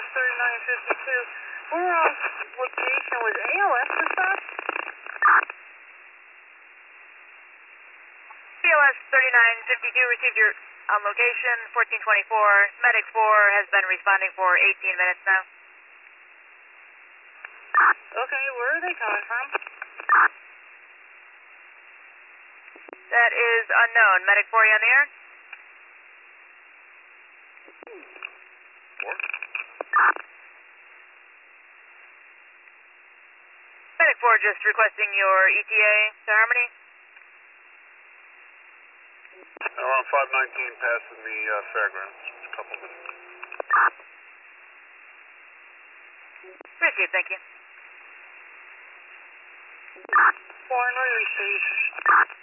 3952. We're on location with ALS dispatch. ALS 3952 received your on location 1424. Medic 4 has been responding for 18 minutes now. Okay, where are they coming from? That is unknown. Medic 4, you on the air? Medic 4 just requesting your ETA to Harmony. Around 519 passing the fairgrounds. Just a couple minutes. Received, thank you. Foreign received.